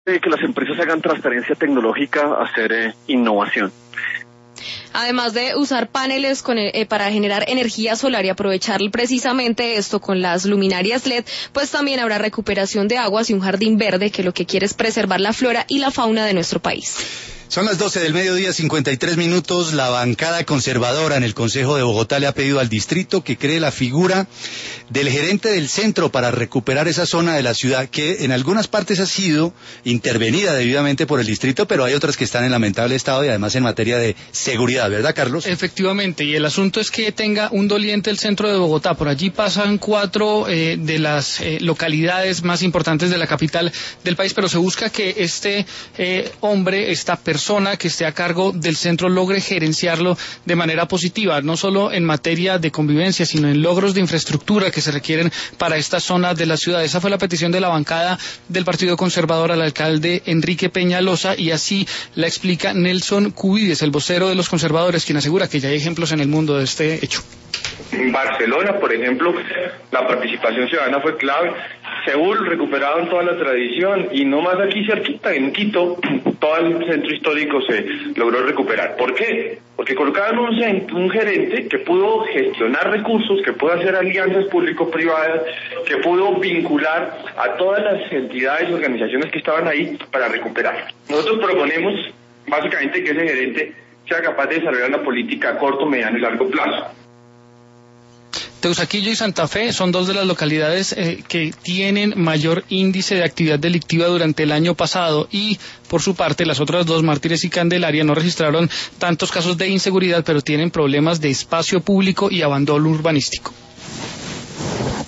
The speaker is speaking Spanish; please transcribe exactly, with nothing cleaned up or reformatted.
de que las empresas hagan transferencia tecnológica, hacer eh, innovación. Además de usar paneles con, eh, para generar energía solar y aprovechar precisamente esto con las luminarias L E D, pues también habrá recuperación de aguas y un jardín verde que lo que quiere es preservar la flora y la fauna de nuestro país. Son las doce del mediodía, cincuenta y tres minutos. La bancada conservadora en el Consejo de Bogotá le ha pedido al distrito que cree la figura del gerente del centro para recuperar esa zona de la ciudad que en algunas partes ha sido intervenida debidamente por el distrito, pero hay otras que están en lamentable estado y además en materia de seguridad, ¿verdad, Carlos? Efectivamente, y el asunto es que tenga un doliente el centro de Bogotá. Por allí pasan cuatro eh, de las eh, localidades más importantes de la capital del país, pero se busca que este eh, hombre, esta persona, persona que esté a cargo del centro logre gerenciarlo de manera positiva, no solo en materia de convivencia, sino en logros de infraestructura que se requieren para esta zona de la ciudad. Esa fue la petición de la bancada del Partido Conservador al alcalde Enrique Peñalosa, y así la explica Nelson Cubides, el vocero de los conservadores, quien asegura que ya hay ejemplos en el mundo de este hecho. En Barcelona, por ejemplo, la participación ciudadana fue clave. Seúl recuperaron toda la tradición, y no más aquí cerquita, en Quito, todo el centro histórico se logró recuperar. ¿Por qué? Porque colocaron un, un gerente que pudo gestionar recursos, que pudo hacer alianzas público-privadas, que pudo vincular a todas las entidades y organizaciones que estaban ahí para recuperar. Nosotros proponemos básicamente que ese gerente sea capaz de desarrollar una política a corto, mediano y largo plazo. Teusaquillo y Santa Fe son dos de las localidades eh, que tienen mayor índice de actividad delictiva durante el año pasado, y por su parte las otras dos, Mártires y Candelaria, no registraron tantos casos de inseguridad, pero tienen problemas de espacio público y abandono urbanístico.